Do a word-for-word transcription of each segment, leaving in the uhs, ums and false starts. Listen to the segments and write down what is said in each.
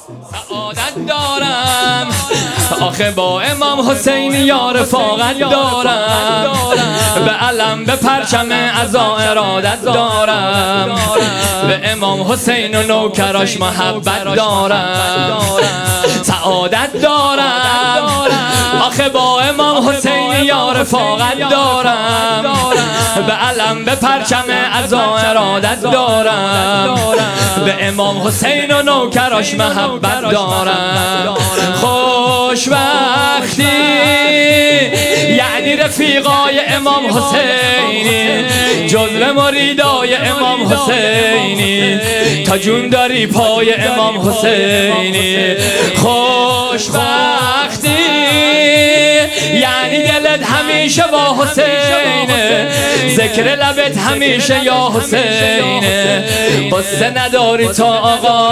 سعادت دارم آخه با امام حسین یا رفاقت دارم، به علم به پرچم عزا ارادت دارم، به امام حسین و نوکراش محبت دارم. سعادت دارم آخه با امام حسین یا رفاقت دارم، به علم به پرچم عزا ارادت دارم، به امام حسین و نوکراش محبت دارم. خوشبختی یعنی رفیقای امام حسینی، جزو مریدای امام حسینی، تا جون داری پای امام حسینی. خوشبختی یعنی دلت همیشه با حسینه، ذکر لبت همیشه یا حسینه، قصه نداری تا آقا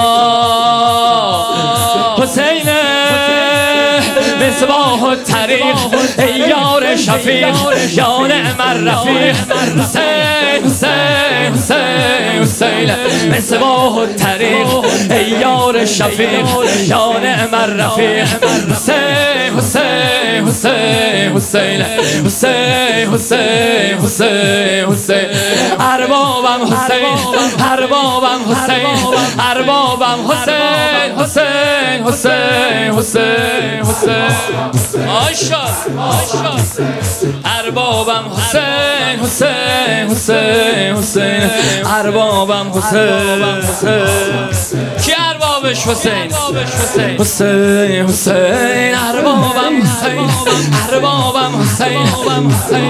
حسینه. مصباح الطریق ای یار شفیق یا نعم الرفیق، حسین حسین حسین حسین. مصباح الطریق ای یار شفیق یا نعم الرفیق، حسین حسین حسین حسین حسین حسین حسین حسین. اربابم حسین اربابم حسین اربابم حسین حسین حسین حسین حسین. آشا آشا اربابم حسین حسین حسین حسین اربابم حسین حسین. کی اربابش حسین حسین حسین اربابم حسین اربابم حسین حسین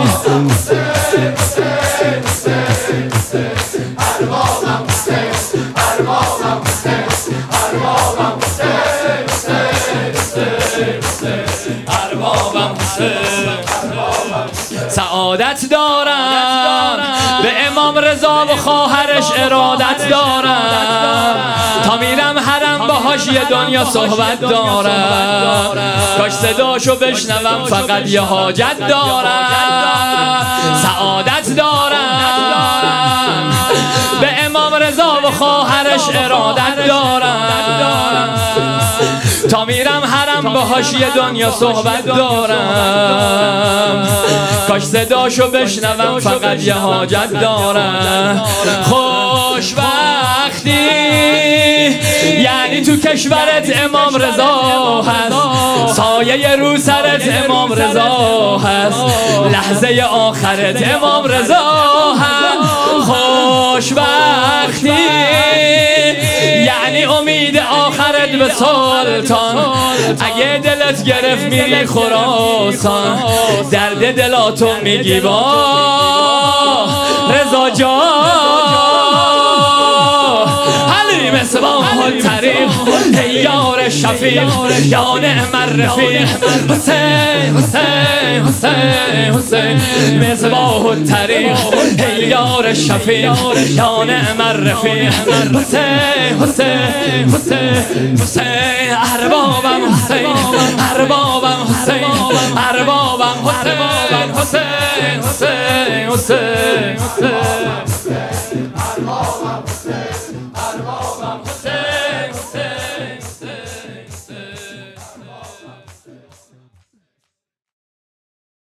اربابم حسین اربابم حسین اربابم اربابم حسین. سعادت دارم به امام رضا و خواهرش ارادت دارم، تا میرم حرم باهاش یه دنیا صحبت دارم، کاش صداشو بشنوم فقط یه حاجت دارم. سعادت دارم به امام رضا و خواهرش ارادت دارم، تا میرم حرم باهاش یه دنیا صحبت دارم، کاش صداشو بشنوم فقط یه حاجت دارم. خوشبختی یعنی تو کشورت امام رضا هست، سایه رو سرت امام رضا هست، لحظه آخرت امام رضا هست. خوشبختی یعنی امید آخرت به سلطان، اگه دلت گرفت میری خراسان، درد دلاتو میگی با رضا جان. علی مصباح الطریق ای یار شفیق یا نعم الرفیق، حسین حسین حسین حسین. مصباح الطریق ای یار شفیق یا نعم الرفیق، حسین حسین حسین حسین. اربابم حسین اربابم حسین اربابم حسین حسین حسین حسین حسین.